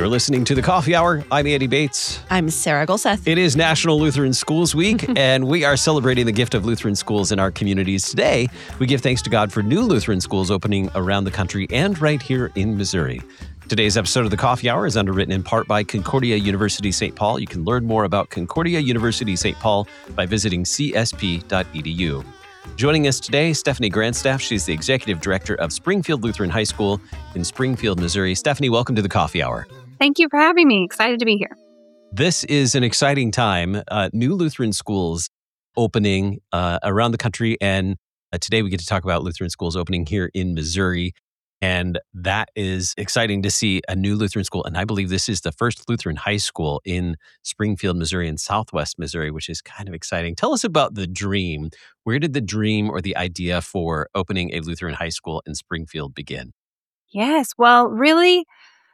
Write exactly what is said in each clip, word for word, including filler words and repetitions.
You're listening to The Coffee Hour. I'm Andy Bates. I'm Sarah Golseth. It is National Lutheran Schools Week, and we are celebrating the gift of Lutheran schools in our communities today. We give thanks to God for new Lutheran schools opening around the country and right here in Missouri. Today's episode of The Coffee Hour is underwritten in part by Concordia University Saint Paul. You can learn more about Concordia University Saint Paul by visiting c s p dot e d u. Joining us today, Stephanie Grandstaff. She's the Executive Director of Springfield Lutheran High School in Springfield, Missouri. Stephanie, welcome to The Coffee Hour. Thank you for having me. Excited to be here. This is an exciting time. Uh, new Lutheran schools opening uh, around the country. And uh, today we get to talk about Lutheran schools opening here in Missouri. And that is exciting to see a new Lutheran school. And I believe this is the first Lutheran high school in Springfield, Missouri and Southwest Missouri, which is kind of exciting. Tell us about the dream. Where did the dream or the idea for opening a Lutheran high school in Springfield begin? Yes. Well, really,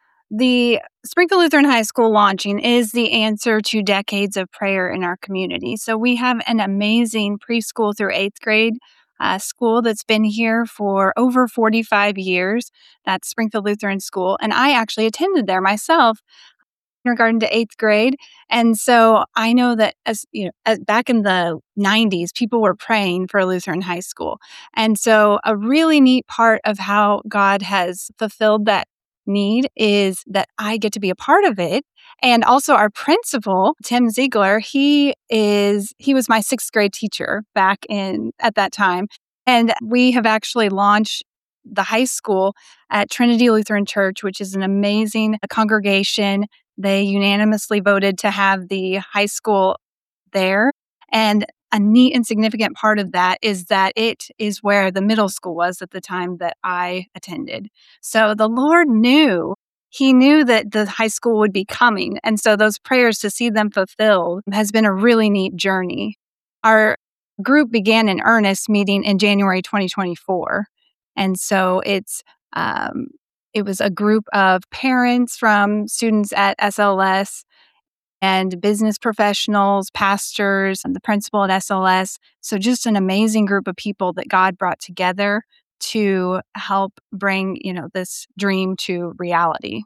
the Springfield Lutheran High School launching is the answer to decades of prayer in our community. So we have an amazing preschool through eighth grade uh, school that's been here for over forty-five years. That's Springfield Lutheran School. And I actually attended there myself, kindergarten to eighth grade. And so I know that as you know, as back in the nineties, people were praying for a Lutheran high school. And so a really neat part of how God has fulfilled that need is that I get to be a part of it. And also our principal, Tim Ziegler, he is he was my sixth grade teacher back in at that time. And we have actually launched the high school at Trinity Lutheran Church, which is an amazing congregation. They unanimously voted to have the high school there. And a neat and significant part of that is that it is where the middle school was at the time that I attended. So the Lord knew, He knew that the high school would be coming. And so those prayers to see them fulfilled has been a really neat journey. Our group began in earnest meeting in January twenty twenty-four. And so it's um, it was a group of parents from students at S L S and business professionals, pastors, and the principal at S L S. So just an amazing group of people that God brought together to help bring, you know, this dream to reality.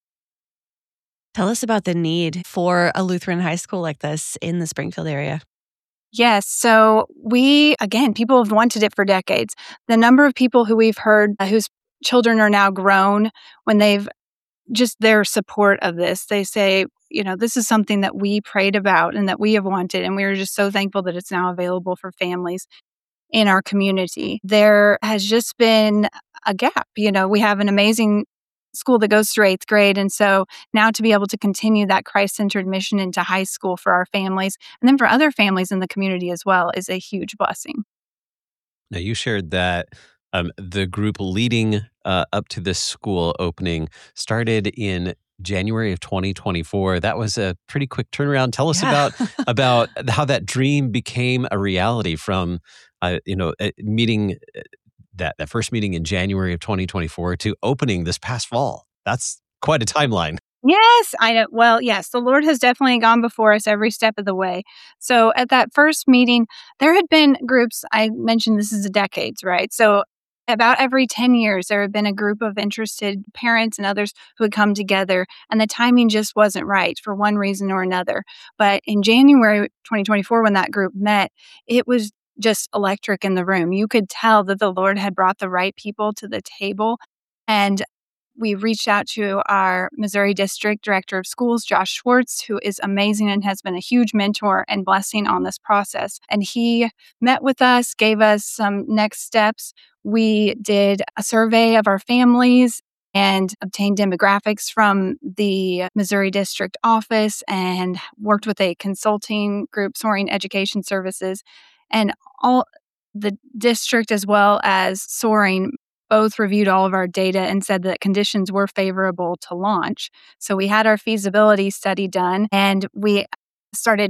Tell us about the need for a Lutheran high school like this in the Springfield area. Yes. So we, again, people have wanted it for decades. The number of people who we've heard uh, whose children are now grown, when they've just their support of this, they say, you know, this is something that we prayed about and that we have wanted. And we are just so thankful that it's now available for families in our community. There has just been a gap. You know, we have an amazing school that goes through eighth grade. And so now to be able to continue that Christ-centered mission into high school for our families and then for other families in the community as well is a huge blessing. Now, you shared that um, the group leading uh, up to this school opening started in January of twenty twenty-four. That was a pretty quick turnaround. Tell us Yeah. about about how that dream became a reality from, uh, you know, a meeting uh, that that first meeting in January of twenty twenty-four to opening this past fall. That's quite a timeline. Yes, I know. Well, yes, the Lord has definitely gone before us every step of the way. So at that first meeting, there had been groups, I mentioned this is a decades, right? So about every ten years, there had been a group of interested parents and others who had come together, and the timing just wasn't right for one reason or another. But in January twenty twenty-four, when that group met, it was just electric in the room. You could tell that the Lord had brought the right people to the table. And we reached out to our Missouri District Director of Schools, Josh Schwartz, who is amazing and has been a huge mentor and blessing on this process. And he met with us, gave us some next steps. We did a survey of our families and obtained demographics from the Missouri District office and worked with a consulting group, Soaring Education Services. And all the district as well as Soaring both reviewed all of our data and said that conditions were favorable to launch. So we had our feasibility study done and we started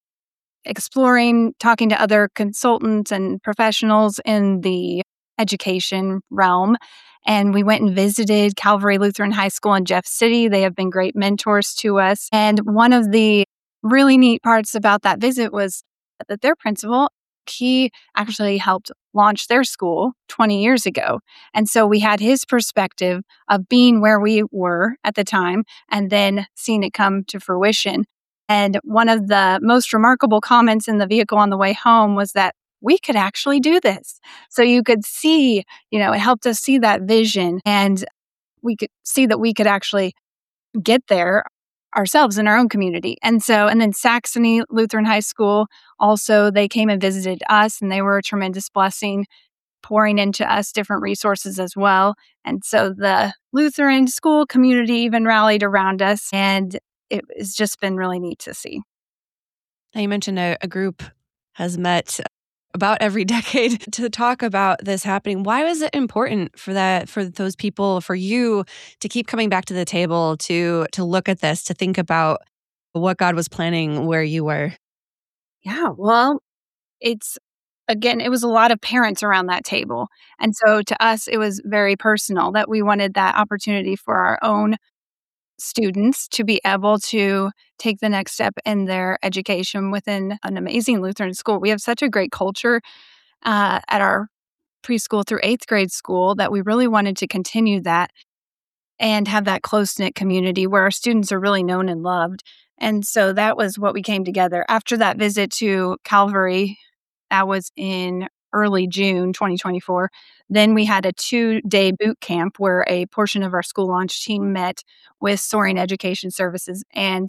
exploring, talking to other consultants and professionals in the education realm. And we went and visited Calvary Lutheran High School in Jeff City. They have been great mentors to us. And one of the really neat parts about that visit was that their principal he actually helped launch their school twenty years ago. And so we had his perspective of being where we were at the time and then seeing it come to fruition. And one of the most remarkable comments in the vehicle on the way home was that we could actually do this. So you could see, you know, it helped us see that vision, and we could see that we could actually get there ourselves in our own community. And so, and then Saxony Lutheran High School, also, they came and visited us, and they were a tremendous blessing, pouring into us different resources as well. And so the Lutheran school community even rallied around us, and it has just been really neat to see. Now, you mentioned a, a group has met about every decade to talk about this happening. Why was it important for that, for those people, for you to keep coming back to the table, to to look at this, to think about what God was planning where you were? Yeah, well, it's again, it was a lot of parents around that table. And so to us, it was very personal that we wanted that opportunity for our own students to be able to take the next step in their education within an amazing Lutheran school. We have such a great culture uh, at our preschool through eighth grade school that we really wanted to continue that and have that close-knit community where our students are really known and loved. And so that was what we came together. After that visit to Calvary, that was in early June twenty twenty-four. Then we had a two-day boot camp where a portion of our school launch team met with Soaring Education Services, and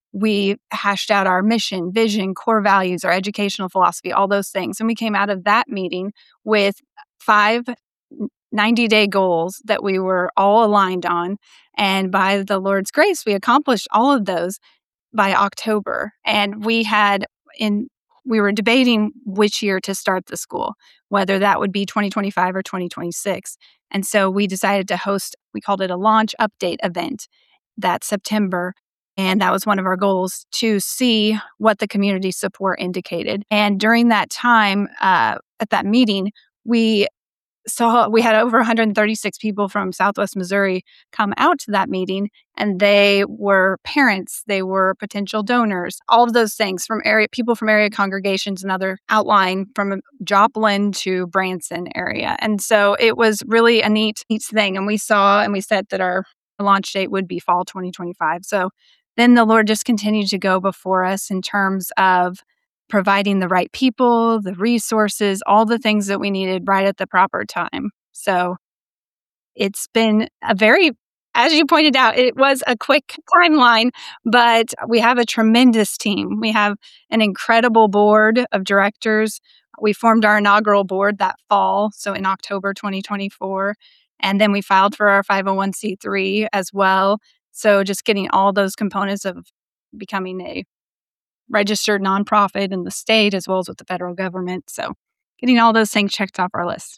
we hashed out our mission, vision, core values, our educational philosophy, all those things. And we came out of that meeting with five ninety-day goals that we were all aligned on. And by the Lord's grace, we accomplished all of those by October. And we had in we were debating which year to start the school, whether that would be twenty twenty-five or twenty twenty-six. And so we decided to host, we called it a launch update event that September. And that was one of our goals, to see what the community support indicated. And during that time, uh, at that meeting, we saw we had over one hundred thirty-six people from Southwest Missouri come out to that meeting, and they were parents, they were potential donors, all of those things from area people from area congregations and other outlying from Joplin to Branson area. And so it was really a neat, neat thing. And we saw and we said that our launch date would be fall twenty twenty-five. So then the Lord just continued to go before us in terms of providing the right people, the resources, all the things that we needed right at the proper time. So it's been a very, as you pointed out, it was a quick timeline, but we have a tremendous team. We have an incredible board of directors. We formed our inaugural board that fall, so in October twenty twenty-four. And then we filed for our five oh one c three as well. So just getting all those components of becoming a registered nonprofit in the state as well as with the federal government. So getting all those things checked off our list.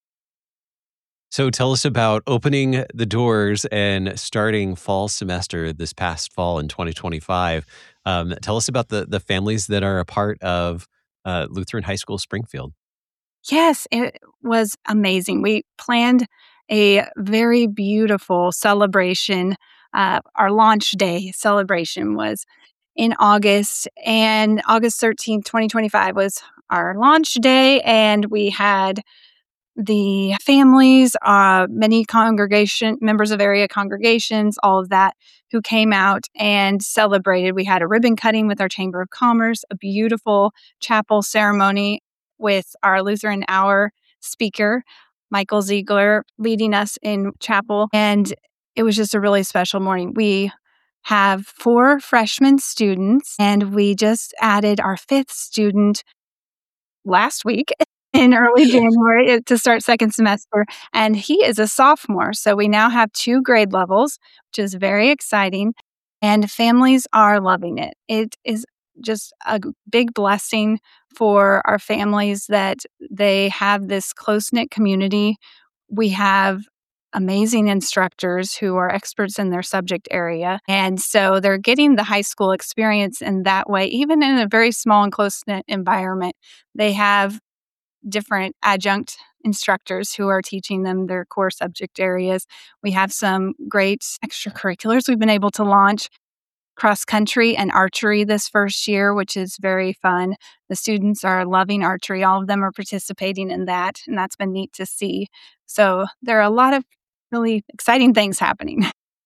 So tell us about opening the doors and starting fall semester this past fall in twenty twenty-five. Um, tell us about the, the families that are a part of uh, Lutheran High School Springfield. Yes, it was amazing. We planned a very beautiful celebration. Uh, our launch day celebration was in August, and August thirteenth, twenty twenty-five was our launch day, and we had the families, uh, many congregation members of area congregations, all of that, who came out and celebrated. We had a ribbon cutting with our Chamber of Commerce, a beautiful chapel ceremony with our Lutheran Hour speaker, Michael Ziegler, leading us in chapel, and it was just a really special morning. We have four freshman students, and we just added our fifth student last week in early January to start second semester, and he is a sophomore. So we now have two grade levels, which is very exciting, and families are loving it. It is just a big blessing for our families that they have this close-knit community. We have amazing instructors who are experts in their subject area. And so they're getting the high school experience in that way, even in a very small and close-knit environment. They have different adjunct instructors who are teaching them their core subject areas. We have some great extracurriculars we've been able to launch. cross country and archery this first year, which is very fun. The students are loving archery. All of them are participating in that, and that's been neat to see. So there are a lot of really exciting things happening.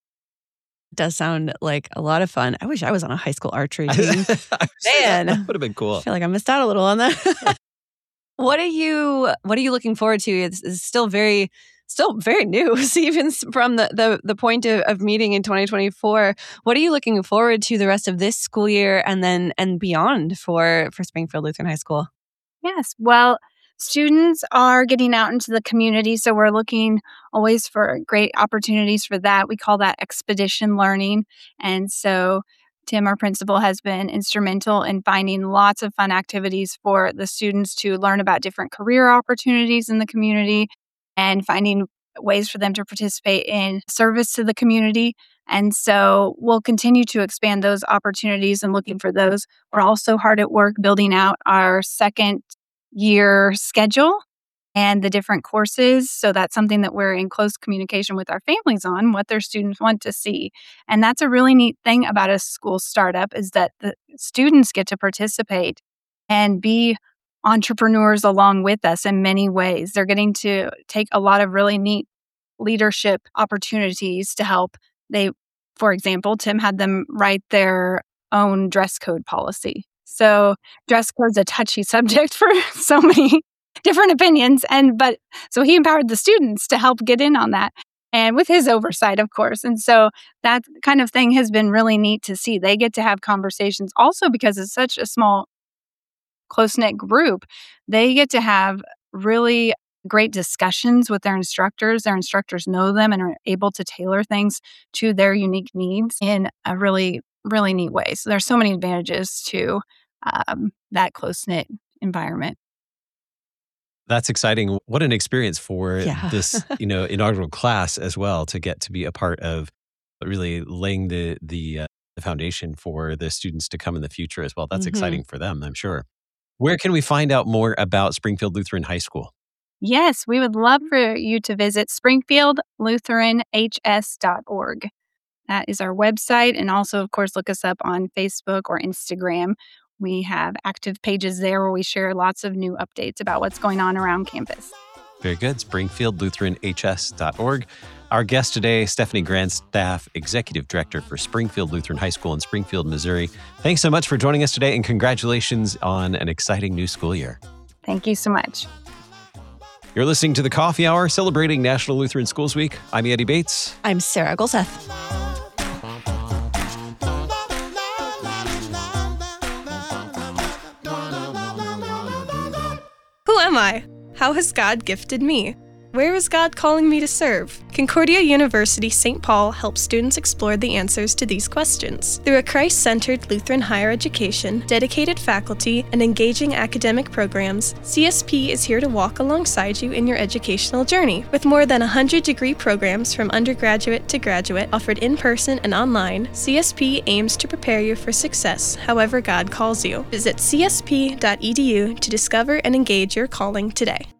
It does sound like a lot of fun. I wish I was on a high school archery team. Man, that would have been cool. I feel like I missed out a little on that. What are you What are you looking forward to? It's, it's still very, still very new. So even from the the, the point of, of meeting in twenty twenty-four, what are you looking forward to the rest of this school year and then and beyond for for Springfield Lutheran High School? Yes, well, students are getting out into the community, so we're looking always for great opportunities for that. We call that expedition learning. And so Tim, our principal, has been instrumental in finding lots of fun activities for the students to learn about different career opportunities in the community and finding ways for them to participate in service to the community. And so we'll continue to expand those opportunities and looking for those. We're also hard at work building out our second year schedule and the different courses. So that's something that we're in close communication with our families on, what their students want to see. And that's a really neat thing about a school startup is that the students get to participate and be entrepreneurs along with us in many ways. They're getting to take a lot of really neat leadership opportunities to help. They, for example, Tim had them write their own dress code policy. So dress code's a touchy subject for so many different opinions. And but so he empowered the students to help get in on that and with his oversight, of course. And so that kind of thing has been really neat to see. They get to have conversations also because it's such a small, close-knit group. They get to have really great discussions with their instructors. Their instructors know them and are able to tailor things to their unique needs in a really, really neat way. So there's so many advantages to um, that close-knit environment. That's exciting. What an experience for Yeah. this, you know, inaugural class as well, to get to be a part of really laying the the, uh, the foundation for the students to come in the future as well. That's Mhm. exciting for them, I'm sure. Where can we find out more about Springfield Lutheran High School? Yes, we would love for you to visit springfield lutheran h s dot org. That is our website. And also, of course, look us up on Facebook or Instagram. We have active pages there where we share lots of new updates about what's going on around campus. Very good. springfield lutheran h s dot org. Our guest today, Stephanie Grandstaff, Executive Director for Springfield Lutheran High School in Springfield, Missouri. Thanks so much for joining us today, and congratulations on an exciting new school year. Thank you so much. You're listening to the Coffee Hour, celebrating National Lutheran Schools Week. I'm Andy Bates. I'm Sarah Golseth. Who am I? How has God gifted me? Where is God calling me to serve? Concordia University Saint Paul helps students explore the answers to these questions. Through a Christ-centered Lutheran higher education, dedicated faculty, and engaging academic programs, C S P is here to walk alongside you in your educational journey. With more than one hundred degree programs from undergraduate to graduate offered in person and online, C S P aims to prepare you for success however God calls you. Visit c s p dot e d u to discover and engage your calling today.